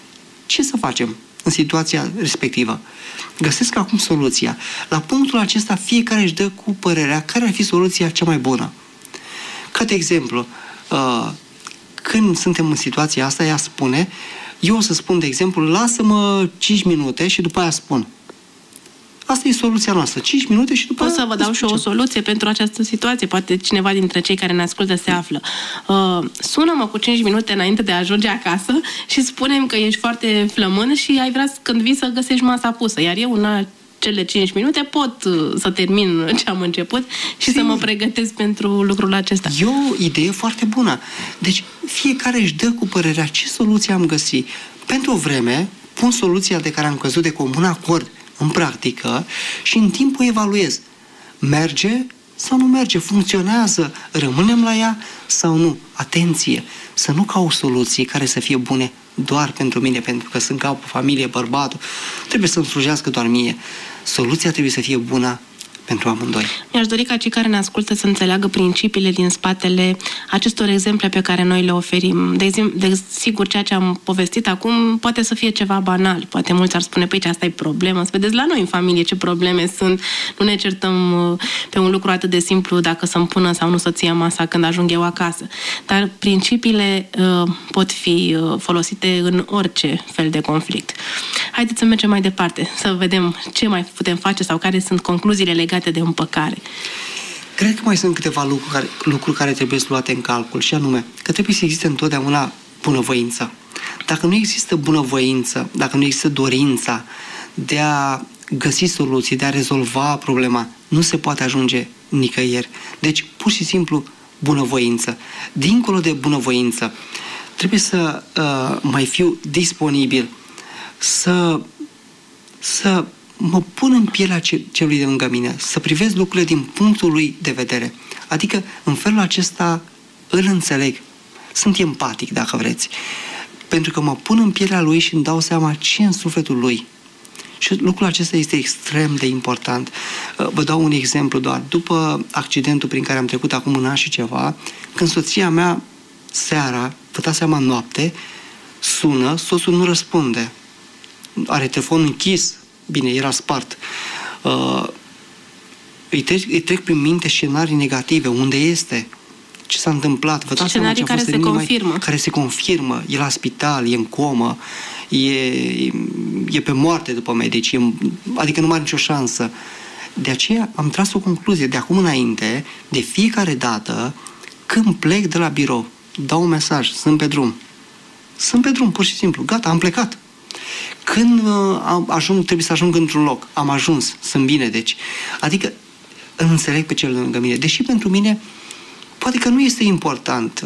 ce să facem în situația respectivă? Găsesc acum soluția. La punctul acesta, fiecare își dă cu părerea care ar fi soluția cea mai bună. Ca de exemplu, când suntem în situația asta, ea spune, eu o să spun, de exemplu, lasă-mă 5 minute și după aia spun. Asta e soluția noastră. 5 minute și după aia... Pot să vă dau și o soluție pentru această situație. Poate cineva dintre cei care ne ascultă se află. Sună-mă cu 5 minute înainte de a ajunge acasă și spune-mi că ești foarte flămând și ai vrea când vii să găsești masa pusă. Iar eu, în cele 5 minute, pot să termin ce am început și să mă pregătesc pentru lucrul acesta. E o idee foarte bună. Deci, fiecare își dă cu părerea ce soluție am găsit. Pentru o vreme, pun soluția de care am căzut de comun acord în practică și în timp o evaluez. Merge sau nu merge? Funcționează? Rămânem la ea sau nu? Atenție! Să nu caut soluții care să fie bune doar pentru mine, pentru că sunt capul, familie, bărbatul. Trebuie să-mi slujească doar mie. Soluția trebuie să fie bună pentru amândoi. Mi-aș dori ca cei care ne ascultă să înțeleagă principiile din spatele acestor exemple pe care noi le oferim. Desigur, ceea ce am povestit acum poate să fie ceva banal. Poate mulți ar spune, păi, asta e problemă. Să vedeți la noi în familie ce probleme sunt. Nu ne certăm pe un lucru atât de simplu dacă să-mi pună sau nu soția masa când ajung eu acasă. Dar principiile pot fi folosite în orice fel de conflict. Haideți să mergem mai departe, să vedem ce mai putem face sau care sunt concluziile legate de împăcare. Cred că mai sunt câteva lucruri care trebuie luate în calcul, și anume că trebuie să existe întotdeauna bunăvoință. Dacă nu există bunăvoință, dacă nu există dorința de a găsi soluții, de a rezolva problema, nu se poate ajunge nicăieri. Deci, pur și simplu, bunăvoință. Dincolo de bunăvoință, trebuie să mai fiu disponibil, să mă pun în pielea celui de lângă mine, să privesc lucrurile din punctul lui de vedere. Adică, în felul acesta, îl înțeleg. Sunt empatic, dacă vreți. Pentru că mă pun în pielea lui și îmi dau seama ce în sufletul lui. Și lucrul acesta este extrem de important. Vă dau un exemplu doar. După accidentul prin care am trecut acum un an și ceva, când soția mea, seara, vă dați seama, noapte, sună, soțul nu răspunde. Are telefonul închis. Bine, era spart. Îi trec prin minte scenarii negative. Unde este? Ce s-a întâmplat? Vă dați scenarii care se confirmă. Care se confirmă. E la spital, e în comă, e pe moarte după medici, adică nu mai are nicio șansă. De aceea am tras o concluzie. De acum înainte, de fiecare dată, când plec de la birou, dau un mesaj, sunt pe drum. Sunt pe drum, pur și simplu. Gata, am plecat. Când trebuie să ajung într-un loc, am ajuns, sunt bine, deci. Adică îl înțeleg pe cel lângă mine. Deși pentru mine, poate că nu este important.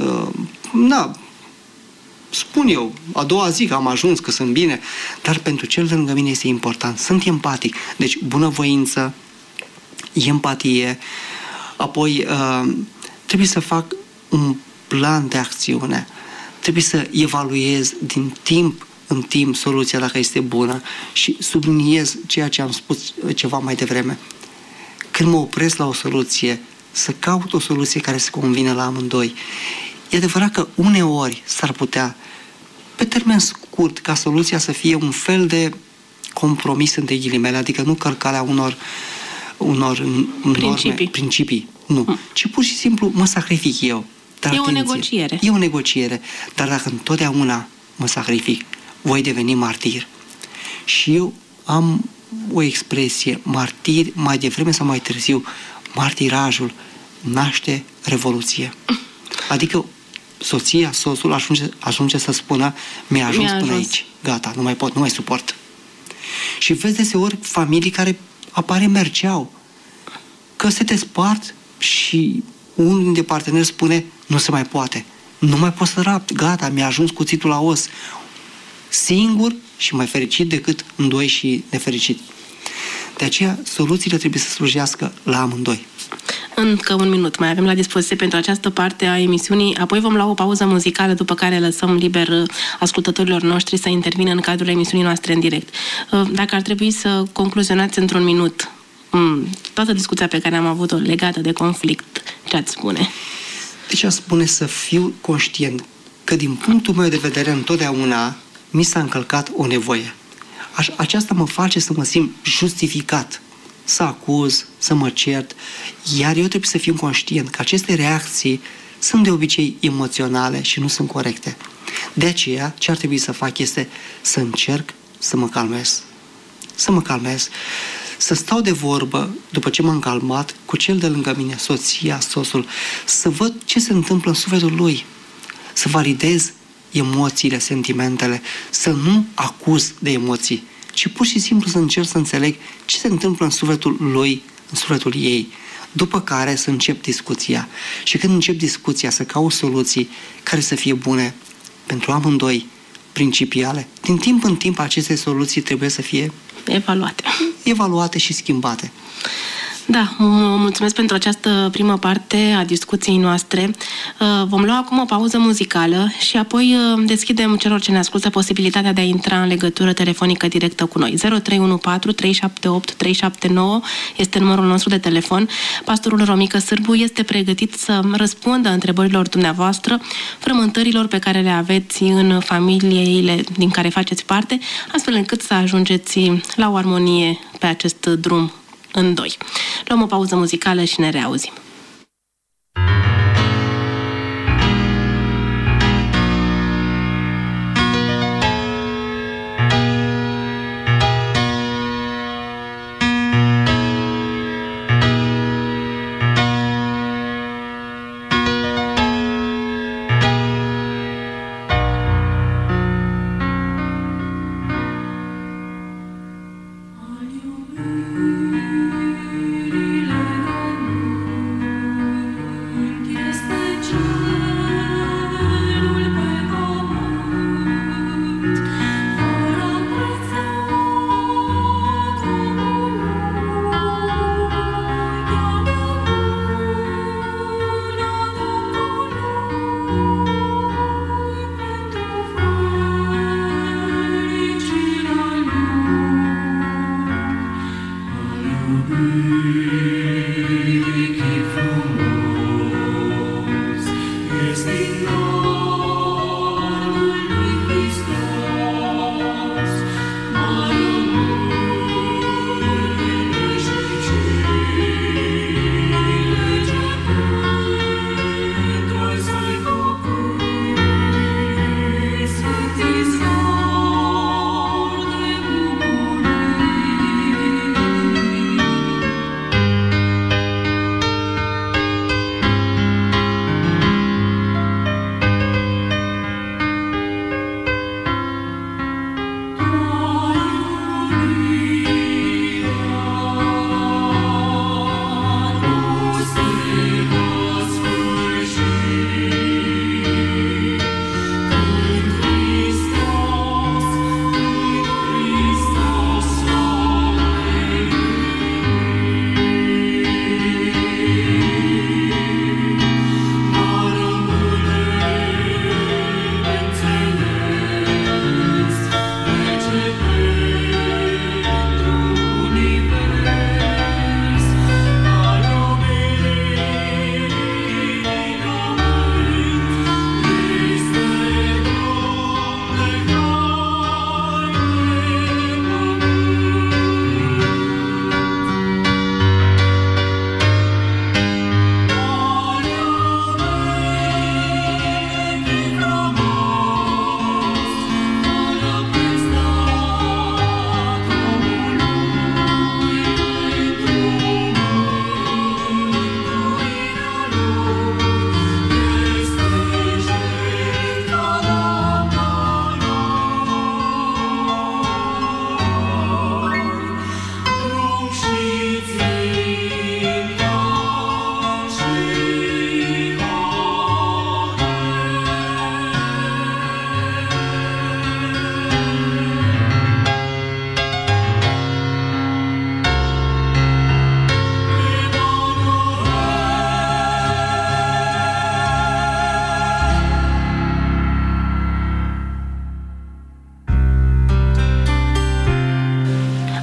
Spun eu, a doua zi că am ajuns, că sunt bine, dar pentru cel lângă mine este important. Sunt empatic. Deci, bunăvoință, empatie, apoi trebuie să fac un plan de acțiune. Trebuie să evaluez din timp în timp soluția dacă este bună și subliniez ceea ce am spus ceva mai devreme. Când mă opresc la o soluție, să caut o soluție care să convină la amândoi. E adevărat că uneori s-ar putea, pe termen scurt, ca soluția să fie un fel de compromis între ghilimele, adică nu călcarea unor principii. Nu. Ci pur și simplu mă sacrific eu. Dar o negociere. E o negociere. Dar dacă întotdeauna mă sacrific, voi deveni martir. Și eu am o expresie, martir, mai devreme sau mai târziu, martirajul naște revoluție. Adică soția, soțul ajunge să spună, mi-a ajuns până aici. Gata, nu mai pot, nu mai suport. Și vezi deseori familii care apare mergeau, că se despart și unul dintre parteneri spune, nu se mai poate. Nu mai pot să rapt, gata, mi-a ajuns cuțitul la os. Singur și mai fericit decât în doi și nefericit. De aceea, soluțiile trebuie să slujească la amândoi. Încă un minut mai avem la dispoziție pentru această parte a emisiunii, apoi vom lua o pauză muzicală, după care lăsăm liber ascultătorilor noștri să intervină în cadrul emisiunii noastre în direct. Dacă ar trebui să concluzionați într-un minut toată discuția pe care am avut-o legată de conflict, ce ați spune? Deci aș spune să fiu conștient că din punctul meu de vedere întotdeauna mi s-a încălcat o nevoie. Aceasta mă face să mă simt justificat, să acuz, să mă cert, iar eu trebuie să fiu conștient că aceste reacții sunt de obicei emoționale și nu sunt corecte. De aceea, ce ar trebui să fac este să încerc să mă calmez. Să mă calmez, să stau de vorbă după ce m-am calmat cu cel de lângă mine, soția, soțul, să văd ce se întâmplă în sufletul lui, să validez emoțiile, sentimentele, să nu acuz de emoții, ci pur și simplu să încerc să înțeleg ce se întâmplă în sufletul lui, în sufletul ei, după care să încep discuția. Și când încep discuția, să caut soluții care să fie bune pentru amândoi, principiale. Din timp în timp, aceste soluții trebuie să fie evaluate și schimbate. Da, mulțumesc pentru această primă parte a discuției noastre. Vom lua acum o pauză muzicală și apoi deschidem celor ce ne ascultă posibilitatea de a intra în legătură telefonică directă cu noi. 0314 378 379 este numărul nostru de telefon. Pastorul Romică Sârbu este pregătit să răspundă întrebărilor dumneavoastră, frământărilor pe care le aveți în familiile din care faceți parte, astfel încât să ajungeți la o armonie pe acest drum în doi. Luăm o pauză muzicală și ne reauzim.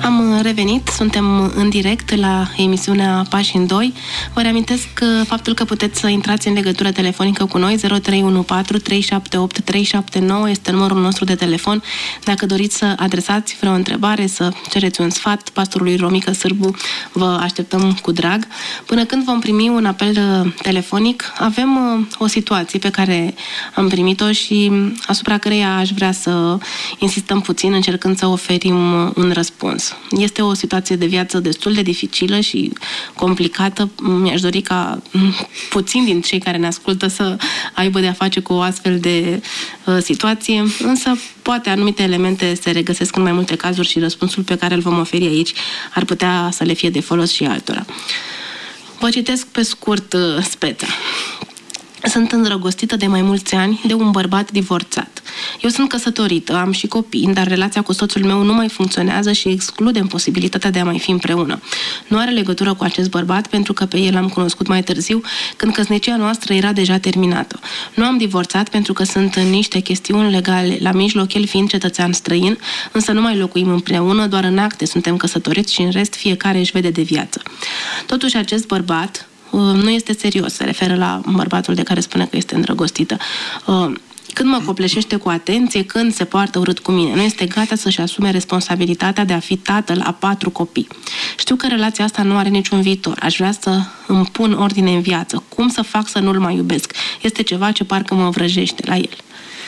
Am revenit, suntem în direct la emisiunea Pași în Doi. Vă reamintesc faptul că puteți să intrați în legătură telefonică cu noi. 0314 378 379 este numărul nostru de telefon. Dacă doriți să adresați vreo întrebare, să cereți un sfat pastorului Romică Sârbu, vă așteptăm cu drag. Până când vom primi un apel telefonic, avem o situație pe care am primit-o și asupra căreia aș vrea să insistăm puțin, încercând să oferim un răspuns. Este o situație de viață destul de dificilă și complicată. Mi-aș dori ca puțin din cei care ne ascultă să aibă de-a face cu o astfel de situație, însă poate anumite elemente se regăsesc în mai multe cazuri și răspunsul pe care îl vom oferi aici ar putea să le fie de folos și altora. Vă citesc pe scurt speța. Sunt îndrăgostită de mai mulți ani de un bărbat divorțat. Eu sunt căsătorită, am și copii, dar relația cu soțul meu nu mai funcționează și excludem posibilitatea de a mai fi împreună. Nu are legătură cu acest bărbat pentru că pe el l-am cunoscut mai târziu, când căsnicia noastră era deja terminată. Nu am divorțat pentru că sunt în niște chestiuni legale la mijloc, el fiind cetățean străin, însă nu mai locuim împreună, doar în acte suntem căsătoriți și în rest fiecare își vede de viață. Totuși acest bărbat nu este serios, se referă la bărbatul de care spune că este îndrăgostită. Când mă copleșește cu atenție, când se poartă urât cu mine, nu este gata să-și asume responsabilitatea de a fi tatăl a 4 copii. Știu că relația asta nu are niciun viitor. Aș vrea să îmi pun ordine în viață. Cum să fac să nu-l mai iubesc? Este ceva ce parcă mă vrăjește la el.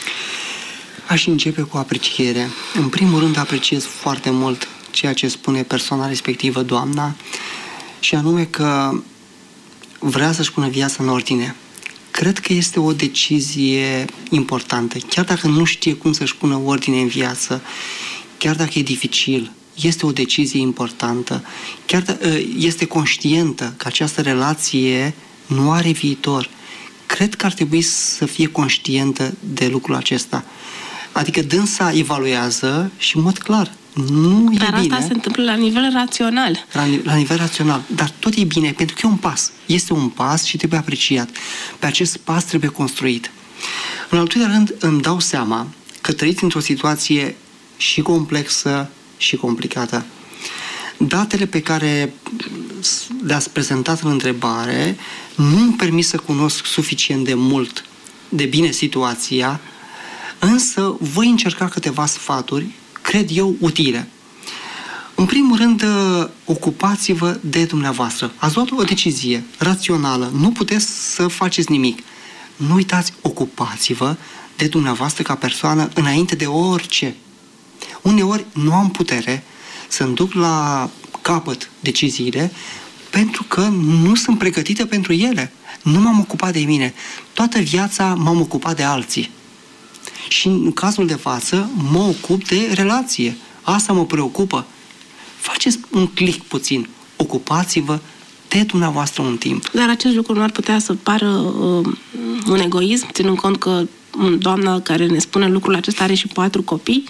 Aș începe cu apreciere. În primul rând apreciez foarte mult ceea ce spune persoana respectivă, doamna, și anume că vrea să-și pună viața în ordine. Cred că este o decizie importantă. Chiar dacă nu știe cum să-și pună ordine în viață, chiar dacă e dificil, este o decizie importantă. Chiar este conștientă că această relație nu are viitor. Cred că ar trebui să fie conștientă de lucrul acesta. Adică dânsa evaluează și în mod clar nu e Dar bine. asta se întâmplă la nivel rațional. La nivel rațional. Dar tot e bine, pentru că e un pas. Este un pas și trebuie apreciat. Pe acest pas trebuie construit. În al doilea rând, îmi dau seama că trăiți într-o situație și complexă și complicată. Datele pe care le-ați prezentat în întrebare nu îmi permit să cunosc suficient de mult, de bine situația, însă voi încerca câteva sfaturi, cred eu, utile. În primul rând, ocupați-vă de dumneavoastră. Ați luat o decizie rațională, nu puteți să faceți nimic. Nu uitați, ocupați-vă de dumneavoastră ca persoană înainte de orice. Uneori nu am putere să-mi duc la capăt deciziile pentru că nu sunt pregătită pentru ele. Nu m-am ocupat de mine. Toată viața m-am ocupat de alții. Și în cazul de față mă ocup de relație. Asta mă preocupă. Faceți un click puțin. Ocupați-vă de dumneavoastră un timp. Dar acest lucru nu ar putea să pară un egoism, ținând cont că doamna care ne spune lucrul acesta are și 4 copii?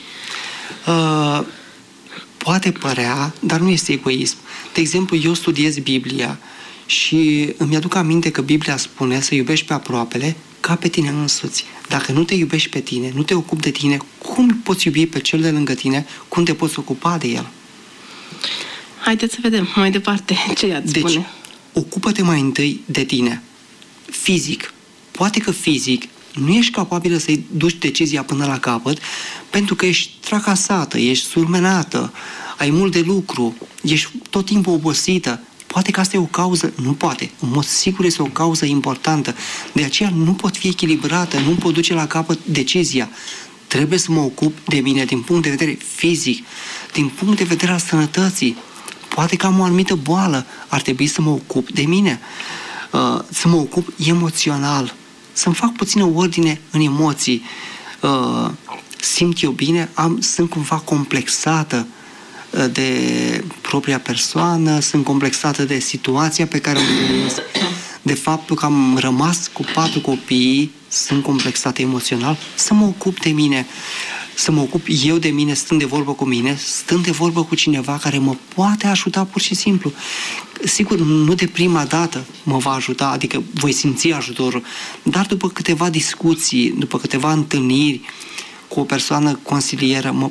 Poate părea, dar nu este egoism. De exemplu, eu studiez Biblia și îmi aduc aminte că Biblia spune să iubești pe aproapele ca pe tine însuți. Dacă nu te iubești pe tine, nu te ocupi de tine, cum poți iubi pe cel de lângă tine? Cum te poți ocupa de el? Haideți să vedem mai departe ce i-ați spune. Deci, ocupă-te mai întâi de tine. Fizic. Poate că fizic nu ești capabilă să-i duci decizia până la capăt pentru că ești tracasată, ești surmenată, ai mult de lucru, ești tot timpul obosită. Poate că asta e o cauză, nu poate, în mod sigur este o cauză importantă. De aceea nu pot fi echilibrată, nu pot duce la capăt decizia. Trebuie să mă ocup de mine din punct de vedere fizic, din punct de vedere al sănătății. Poate că am o anumită boală, ar trebui să mă ocup de mine, să mă ocup emoțional, să-mi fac puțină ordine în emoții. Simt eu bine, sunt cumva complexată de propria persoană, sunt complexată de situația pe care o trăiesc, de faptul că am rămas cu 4 copii, sunt complexată emoțional, să mă ocup de mine, să mă ocup eu de mine, stând de vorbă cu mine, stând de vorbă cu cineva care mă poate ajuta pur și simplu. Sigur, nu de prima dată mă va ajuta, adică voi simți ajutorul, dar după câteva discuții, după câteva întâlniri cu o persoană consilieră, mă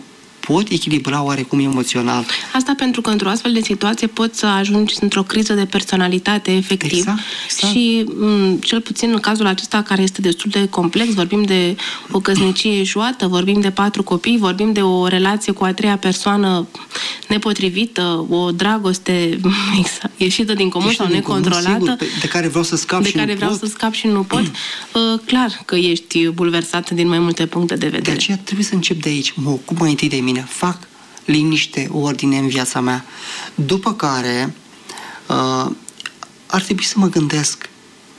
pot echilibra oarecum emoțional. Asta pentru că într-o astfel de situație poți să ajungi într-o criză de personalitate, efectiv. Exact. Și cel puțin în cazul acesta, care este destul de complex, vorbim de o căsnicie eșuată, vorbim de 4 copii, vorbim de o relație cu a treia persoană nepotrivită, o dragoste ieșită din comun sau necontrolată. Sigur, de care vreau să scap și nu pot. De care vreau să scap și nu pot. Clar că ești bulversat din mai multe puncte de vedere. De aceea trebuie să încep de aici. Mă ocup mai întâi de mine. Fac liniște, ordine în viața mea. După care ar trebui să mă gândesc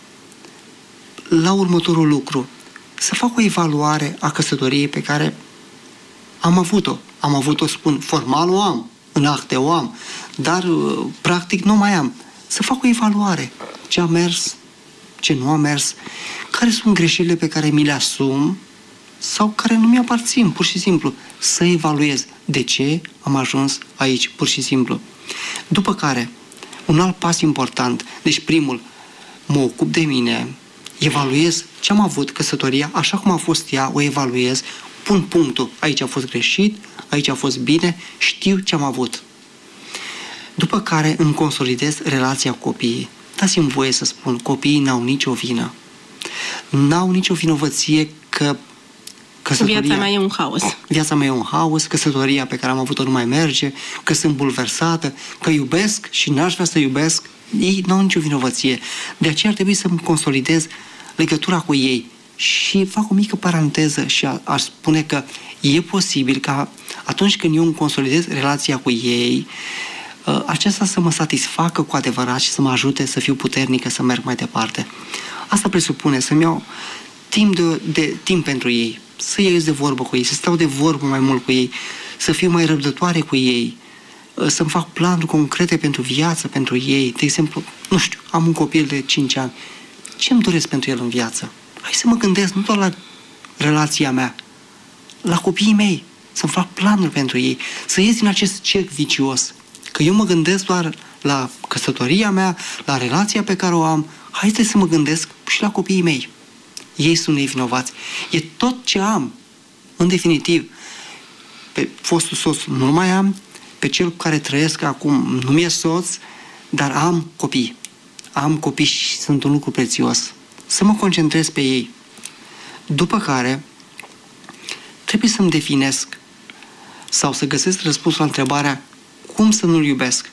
la următorul lucru. Să fac o evaluare a căsătoriei pe care am avut-o. Am avut-o, spun, formal o am, în acte o am, dar practic nu mai am. Să fac o evaluare. Ce a mers, ce nu a mers, care sunt greșelile pe care mi le asum sau care nu mi-aparțin, pur și simplu. Să evaluez de ce am ajuns aici, pur și simplu. După care, un alt pas important, deci primul, mă ocup de mine, evaluez ce am avut, căsătoria, așa cum a fost ea, o evaluez, pun punctul, aici a fost greșit, aici a fost bine, știu ce am avut. După care îmi consolidez relația cu copiii. Dați-mi voie să spun, copiii n-au nicio vină. N-au nicio vinovăție că căsătoria... Viața mea e un haos. Viața mea e un haos, căsătoria pe care am avut-o nu mai merge, că sunt bulversată, că iubesc și n-aș vrea să iubesc. Ei n-au nicio vinovăție. De aceea ar trebui să-mi consolidez legătura cu ei. Și fac o mică paranteză și aș spune că e posibil ca atunci când eu îmi consolidez relația cu ei, aceasta să mă satisfacă cu adevărat și să mă ajute să fiu puternică, să merg mai departe. Asta presupune să-mi iau timp pentru ei, să ies de vorbă cu ei, să stau de vorbă mai mult cu ei, să fiu mai răbdătoare cu ei, să-mi fac planuri concrete pentru viață, pentru ei. De exemplu, nu știu, am un copil de 5 ani. Ce îmi doresc pentru el în viață? Hai să mă gândesc nu doar la relația mea, la copiii mei, să-mi fac planuri pentru ei, să ies din acest cerc vicios. Că eu mă gândesc doar la căsătoria mea, la relația pe care o am, haideți să mă gândesc și la copiii mei. Ei sunt nevinovați. E tot ce am. În definitiv, pe fostul soț nu mai am, pe cel cu care trăiesc acum nu mi-e soț, dar am copii. Am copii și sunt un lucru prețios. Să mă concentrez pe ei. După care, trebuie să-mi definesc sau să găsesc răspunsul la întrebarea cum să nu-l iubesc.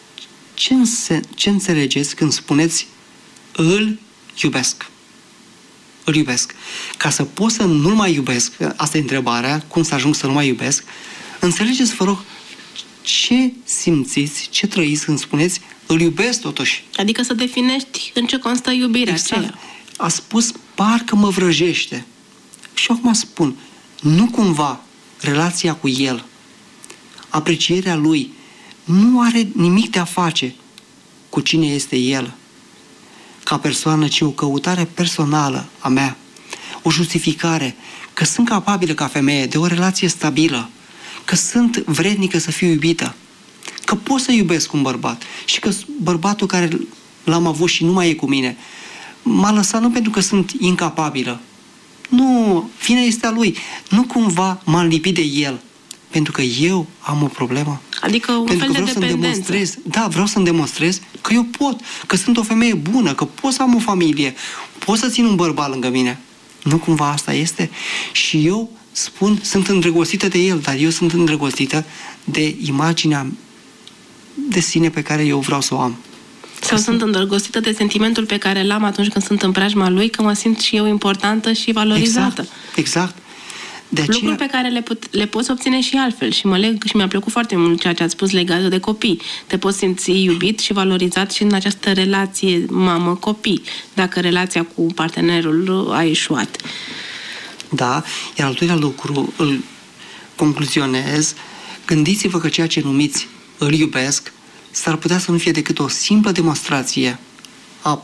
Ce înțelegeți când spuneți îl iubesc? Îl iubesc. Ca să pot să nu-l mai iubesc, asta e întrebarea, cum să ajung să nu mai iubesc, înțelegeți, vă rog, ce simțiți, ce trăiți când spuneți îl iubesc totuși. Adică să definești în ce constă iubirea aceea. A spus, parcă mă vrăjește. Și acum spun, nu cumva relația cu el, aprecierea lui, nu are nimic de a face cu cine este el ca persoană, ci o căutare personală a mea, o justificare că sunt capabilă ca femeie de o relație stabilă, că sunt vrednică să fiu iubită, că pot să iubesc un bărbat și că bărbatul care l-am avut și nu mai e cu mine m-a lăsat nu pentru că sunt incapabilă. Nu, vina este a lui. Nu cumva m-am lipit de el pentru că eu am o problemă. Adică un fel de dependență. Vreau să-mi demonstrez că eu pot, că sunt o femeie bună, că pot să am o familie, pot să țin un bărbat lângă mine. Nu cumva asta este? Și eu spun, sunt îndrăgostită de el, dar eu sunt îndrăgostită de imaginea de sine pe care eu vreau să o am. Sau sunt îndrăgostită de sentimentul pe care l-am atunci când sunt în preajma lui, că mă simt și eu importantă și valorizată. Exact. De aceea... Lucruri pe care le poți obține și altfel. Și mă leg și mi-a plăcut foarte mult ceea ce ați spus legat de copii. Te poți simți iubit și valorizat și în această relație mamă-copii, dacă relația cu partenerul a eșuat. Da, iar al doilea lucru îl concluzionez. Gândiți-vă că ceea ce numiți îl iubesc s-ar putea să nu fie decât o simplă demonstrație a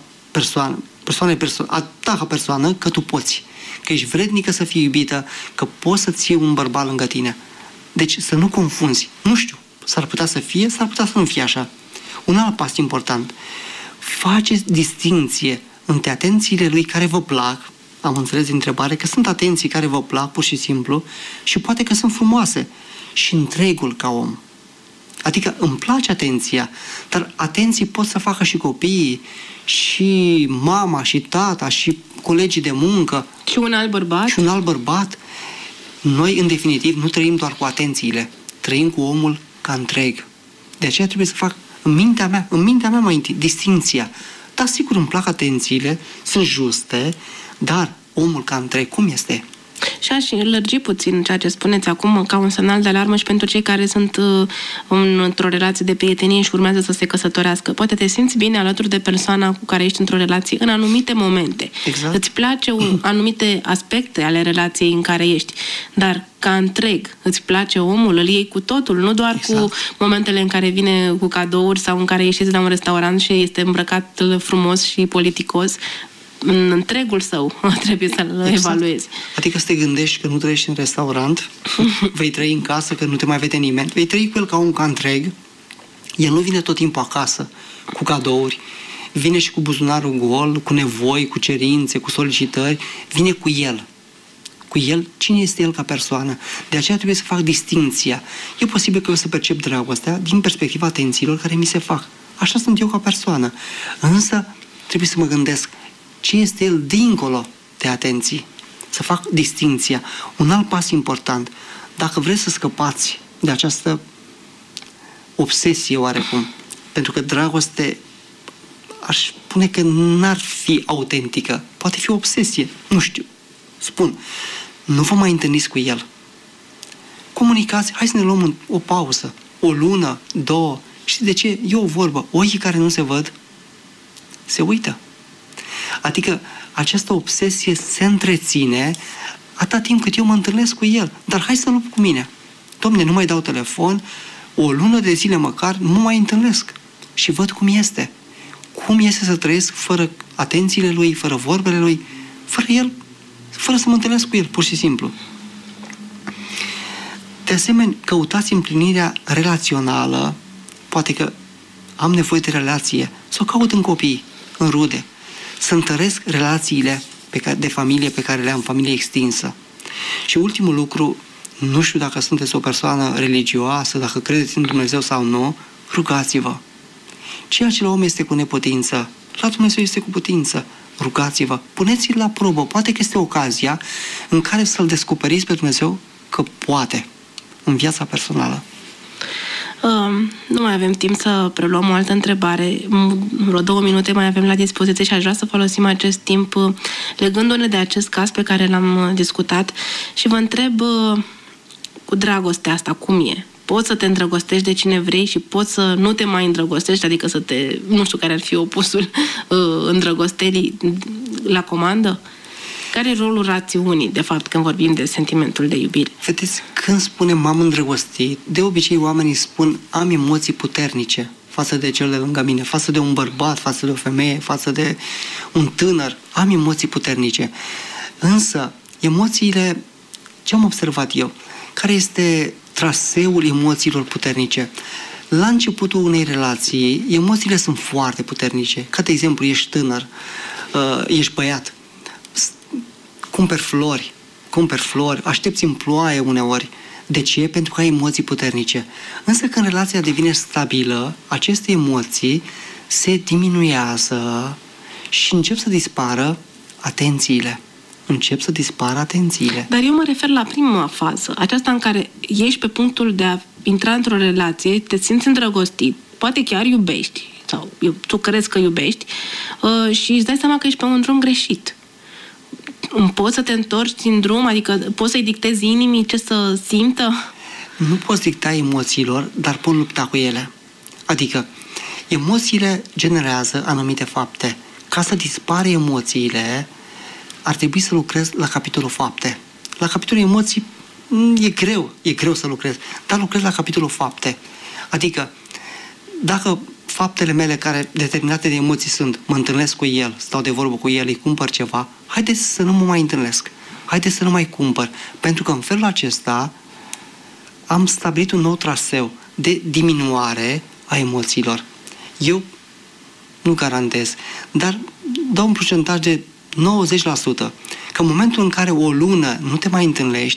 ta ca persoană că tu poți, că ești vrednică să fii iubită, că poți să-ți iei un bărbat lângă tine. Deci să nu confunzi. Nu știu, s-ar putea să fie, s-ar putea să nu fie așa. Un alt pas important. Faceți distinție între atențiile lui care vă plac, am înțeles din întrebare că sunt atenții care vă plac pur și simplu și poate că sunt frumoase și întregul ca om. Adică îmi place atenția, dar atenții pot să facă și copiii, și mama, și tata, și colegii de muncă. Și un alt bărbat. Și un alt bărbat. Noi, în definitiv, nu trăim doar cu atențiile, trăim cu omul ca întreg. De aceea trebuie să fac în mintea mea mai întâi, distinția. Da, sigur, îmi plac atențiile, sunt juste, dar omul ca întreg, cum este? Și aș lărgi puțin ceea ce spuneți acum ca un semnal de alarmă și pentru cei care sunt într-o relație de prietenie și urmează să se căsătorească. Poate te simți bine alături de persoana cu care ești într-o relație în anumite momente. Exact. Îți place anumite aspecte ale relației în care ești, dar ca întreg îți place omul, îl iei cu totul, nu doar cu momentele în care vine cu cadouri sau în care ieșiți la un restaurant și este îmbrăcat frumos și politicos. În întregul său trebuie să-l evaluezi. Adică să te gândești că nu trăiești în restaurant, vei trăi în casă, că nu te mai vede nimeni, vei trăi cu el ca un ca întreg, el nu vine tot timpul acasă cu cadouri, vine și cu buzunarul gol, cu nevoi, cu cerințe, cu solicitări, vine cu el. Cu el, cine este el ca persoană. De aceea trebuie să fac distinția. E posibil că eu să percep dragostea din perspectiva atențiilor care mi se fac. Așa sunt eu ca persoană. Însă trebuie să mă gândesc ce este el dincolo de atenții. Să fac distinția. Un alt pas important. Dacă vreți să scăpați de această obsesie oarecum, pentru că dragoste aș spune că n-ar fi autentică. Poate fi o obsesie. Nu știu. Spun. Nu vă mai întâlniți cu el. Comunicați. Hai să ne luăm o pauză. O lună, 2. Știi de ce? E o vorbă. Ochii care nu se văd se uită. Adică această obsesie se întreține atâta timp cât eu mă întâlnesc cu el. Dar hai să lupt cu mine. Dom'le, nu mai dau telefon, o lună de zile măcar nu mai întâlnesc. Și văd cum este. Cum este să trăiesc fără atențiile lui, fără vorbele lui, fără el, fără să mă întâlnesc cu el, pur și simplu. De asemenea, căutați împlinirea relațională, poate că am nevoie de relație, să o caut în copii, în rude, să întăresc relațiile de familie pe care le am, familie extinsă. Și ultimul lucru, nu știu dacă sunteți o persoană religioasă, dacă credeți în Dumnezeu sau nu, rugați-vă. Ceea ce la om este cu neputință, la Dumnezeu este cu putință. Rugați-vă, puneți-l la probă. Poate că este ocazia în care să-L descoperiți pe Dumnezeu că poate în viața personală. Nu mai avem timp să preluăm o altă întrebare. Vreo 2 minute mai avem la dispoziție și aș vrea să folosim acest timp legându-ne de acest caz pe care l-am discutat și vă întreb cu dragostea asta, cum e? Poți să te îndrăgostești de cine vrei și poți să nu te mai îndrăgostești, adică să te... Nu știu care ar fi opusul îndrăgosterii la comandă? Care e rolul rațiunii, de fapt, când vorbim de sentimentul de iubire? Vedeți, când spunem m-am îndrăgostit, de obicei oamenii spun am emoții puternice față de cel de lângă mine, față de un bărbat, față de o femeie, față de un tânăr. Am emoții puternice. Însă, emoțiile, ce am observat eu? Care este traseul emoțiilor puternice? La începutul unei relații, emoțiile sunt foarte puternice. Ca de exemplu, ești tânăr, ești băiat, cumperi flori, aștepți în ploaie uneori. De ce? Pentru că ai emoții puternice. Însă când relația devine stabilă, aceste emoții se diminuează și încep să dispară atențiile. Dar eu mă refer la prima fază, aceasta în care ești pe punctul de a intra într-o relație, te simți îndrăgostit, poate chiar iubești, sau tu crezi că iubești, și îți dai seama că ești pe un drum greșit. Poți să te întorci din drum? Adică poți să-i dictezi inimii ce să simtă? Nu poți dicta emoțiilor, dar poți lupta cu ele. Adică, emoțiile generează anumite fapte. Ca să dispare emoțiile, ar trebui să lucrezi la capitolul fapte. La capitolul emoții e greu să lucrezi, dar lucrezi la capitolul fapte. Adică, dacă faptele mele care determinate de emoții sunt mă întâlnesc cu el, stau de vorbă cu el, îi cumpăr ceva, haideți să nu mă mai întâlnesc. Haideți să nu mai cumpăr. Pentru că în felul acesta am stabilit un nou traseu de diminuare a emoțiilor. Eu nu garantez, dar dau un procentaj de 90%. Că în momentul în care o lună nu te mai întâlnești,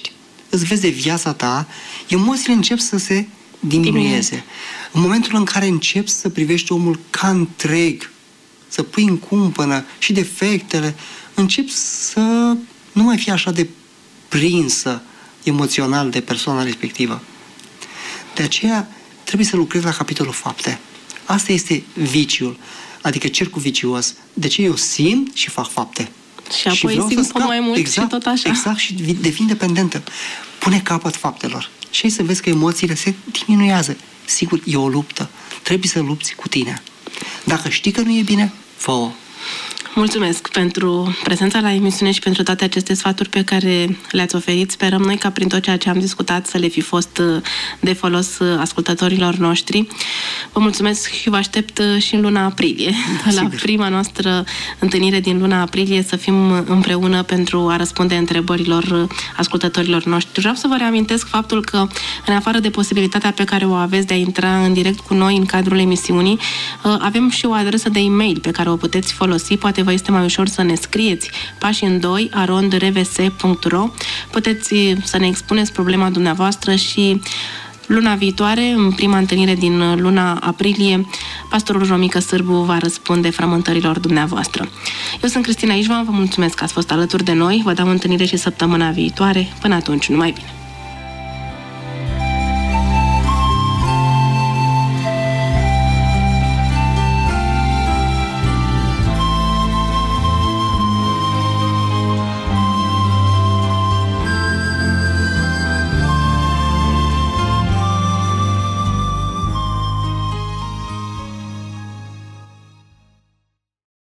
îți vezi de viața ta, emoțiile încep să se diminueze. În momentul în care începi să privești omul ca întreg, să pui în cumpănă și defectele, începi să nu mai fii așa de prinsă emoțional de persoana respectivă. De aceea trebuie să lucrezi la capitolul fapte. Asta este viciul, adică cercul vicios. De ce eu simt și fac fapte? Și apoi simt mai mult exact, și tot așa. Exact, și devin dependentă. Pune capăt faptelor. Și ai să vezi că emoțiile se diminuează. Sigur, e o luptă. Trebuie să lupți cu tine. Dacă știi că nu e bine, fă-o. Mulțumesc pentru prezența la emisiune și pentru toate aceste sfaturi pe care le-ați oferit. Sperăm noi ca prin tot ceea ce am discutat să le fi fost de folos ascultătorilor noștri. Vă mulțumesc și vă aștept și în luna aprilie. La prima noastră întâlnire din luna aprilie să fim împreună pentru a răspunde întrebărilor ascultătorilor noștri. Vreau să vă reamintesc faptul că, în afară de posibilitatea pe care o aveți de a intra în direct cu noi în cadrul emisiunii, avem și o adresă de e-mail pe care o puteți folosi. Poate vă este mai ușor să ne scrieți pașin2@rvs.ro. Puteți să ne expuneți problema dumneavoastră și luna viitoare, în prima întâlnire din luna aprilie, pastorul Romică Sârbu va răspunde frământărilor dumneavoastră. Eu sunt Cristina Ișvan, vă mulțumesc că ați fost alături de noi, vă dau întâlnire și săptămâna viitoare. Până atunci, numai bine!